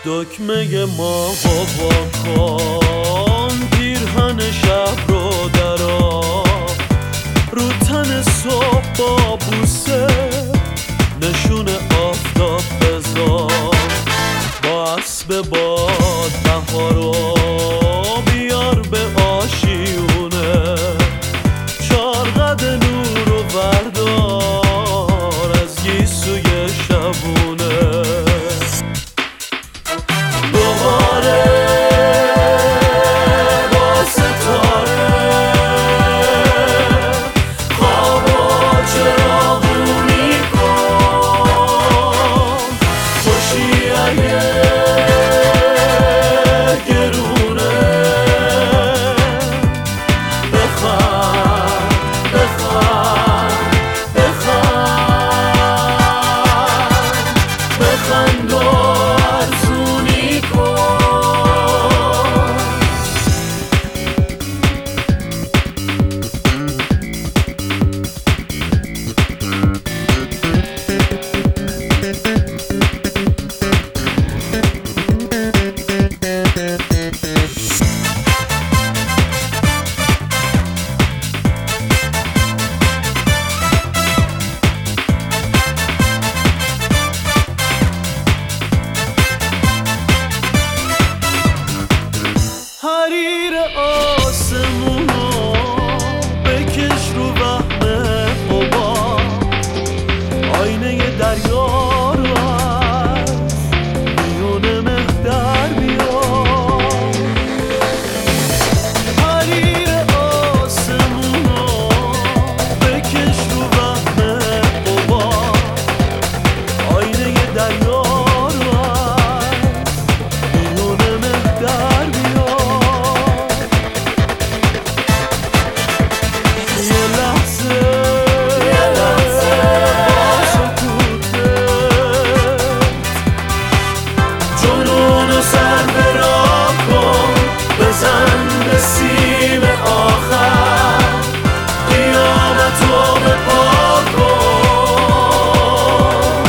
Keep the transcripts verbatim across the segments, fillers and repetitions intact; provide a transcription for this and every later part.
دکمه ما وا کن، پیرهن شب رو درا، رو تن صبح با بوسه نشون آفتاب بذار، با اسب باد بهارو بیار به آشیونه، چار قد نور و بردار از گیسوی شبونه. دوباره با ستاره خوابا چراغونی کن، خوشی اگه گرونه بخند بخند بخند بخند و ارزونی کن. حریر آسمونو بکش رو وهم غبار، آینه دریا رو از میون مه در بیار. حریر آسمونو بکش رو وهم غبار، آینه دریا رو از میون مه در بیار. سر به راه کن، بزن به سیم آخر، قیامت رو به پا کن.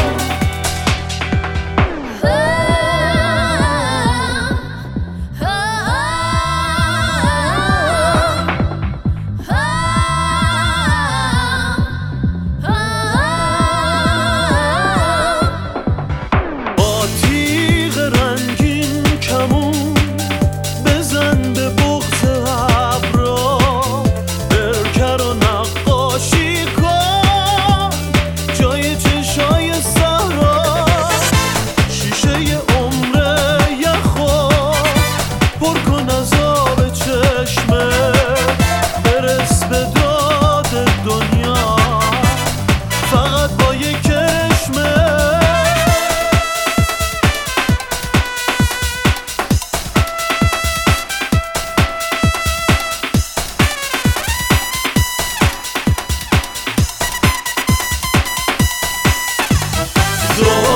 با تیغ رنگین کمون بزن به بغض ابرا، برکر و نقاشی کن جای چشای صحرا، شیشه عمر یخو پر کن از آب چشمه، برس به داد دنیا فقط با یک چشمه. So